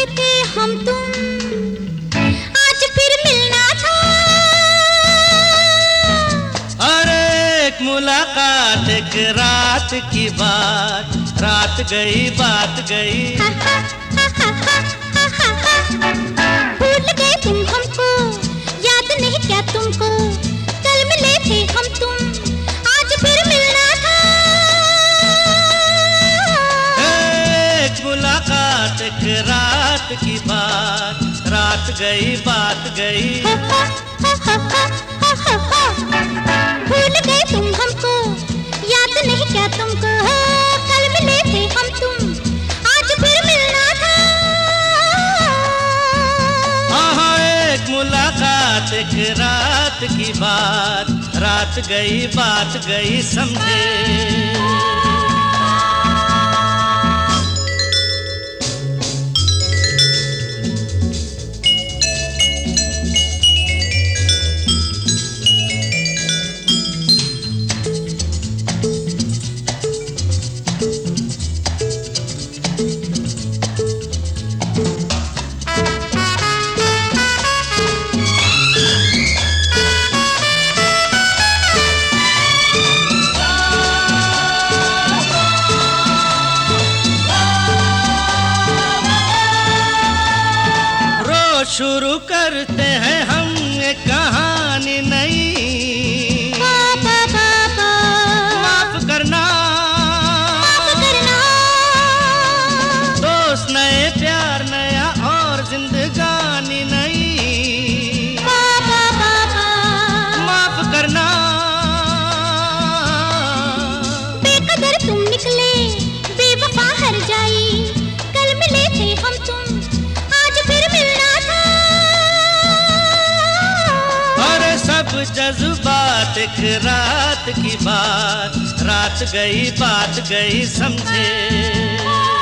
थे हम तुम, आज फिर मिलना था। अरे एक मुलाकात, एक रात की बात, रात गई बात गई। भूल गए तुम हमको, याद नहीं क्या तुमको, कल मिले थे हम तुम, आज फिर मिलना था। एक मुलाकात, एक रात की बात, रात गई बात गई। भूल गए तुम हमको, याद नहीं क्या तुमको, कल मिले थे हम तुम, आज फिर मिलना था। हाँ, एक मुलाकात, एक रात की बात, रात गई बात गई समझे। शुरू करते हैं हम एक कहानी नई। माफ करना, दोस्त नए, प्यार नया और जिंदगानी नई। माफ करना। बेकदर तुम निकले, बेवफा हर जाई, कल मिले थे हम तुम, आज फिर मिलना था। सब जज्बात, एक रात की बात, रात गई बात गई समझे।